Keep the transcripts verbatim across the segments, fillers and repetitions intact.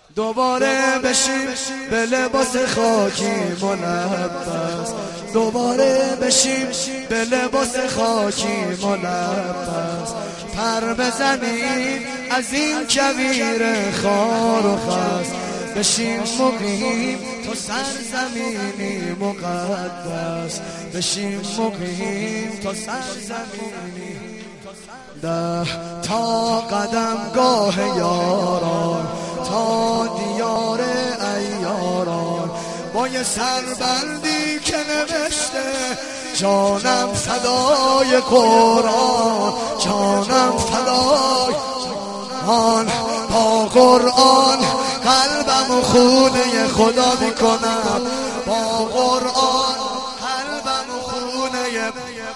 دوباره بشیم به لباس خاکی ملبس، دوباره بشیم به لباس خاکی ملبس، پر بزنیم از این کویر خار و خس، بشیم مقیم تو سرزمینی مقدس، بشیم مقیم تو سرزمینی. ده تا قدمگاه یاران تا دیار عیاران، با یه سربندی که نوشته جانم فدای قرآن، جانم فدای آن، با قرآن قلبم و خونه خدا میکنم، با قرآن قلبم و خونه،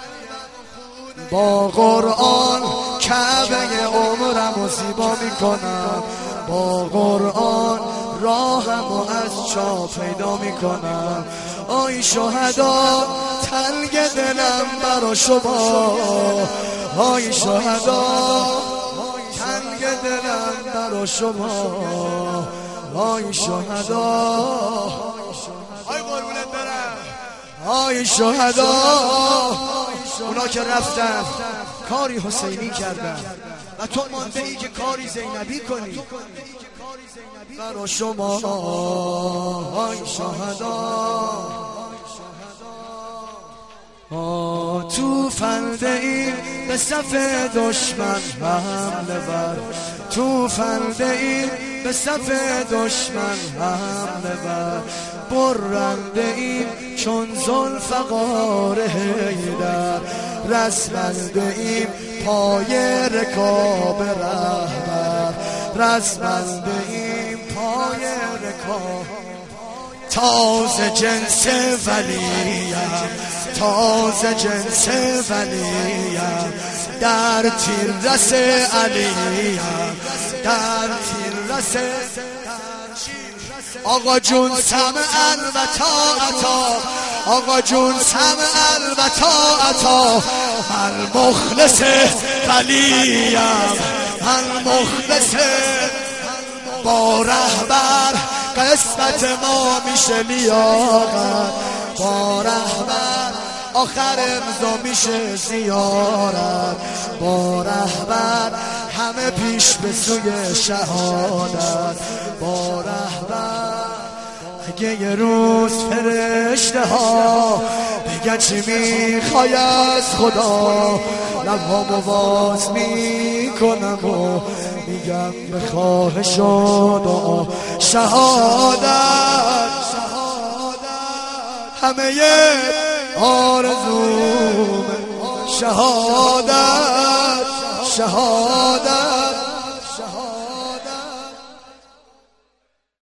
با قرآن کعبه عمرم و زیبا میکنم، با قرآن راهم و از چا پیدا میکنم. آی شهدا تنگ دلم برا شما، آی شهدا تنگ دلم برا شما، آی شهدا آی قربونت برم، آی شهدا اونا که رفتن کاری حسینی کردن و تو مانده ای که کاری زینبی کنی برا شما، آی شهدا. تو فنده ای به صف دشمن حمله بر، تو فنده ای به صف دشمن حمله بر، برنده ای چون ذوالفقار حیدر، رسمنده ایم پای رکاب رهبر، رسمنده ایم پای رکاب. تازه جنس ولیم، تازه جنس ولیم، در تیر رس علیم، در تیر رس آقا جون سمعن و طاعتا، آقا جون سمعن و طاعتا، من مخلص ولیم، من مخلص، با رهبر قسمت ما میشه لیاقت، با رهبر آخر امضا میشه زیارت، با رهبر همه پیش به سوی شهادت، با رهبر اگه یه روز فرشته ها بگن چی میخوای از خدا، لبهامو باز میکنم و میگم به خواهش و دعا شهادت، همه آرزوم شهادت، شهادت.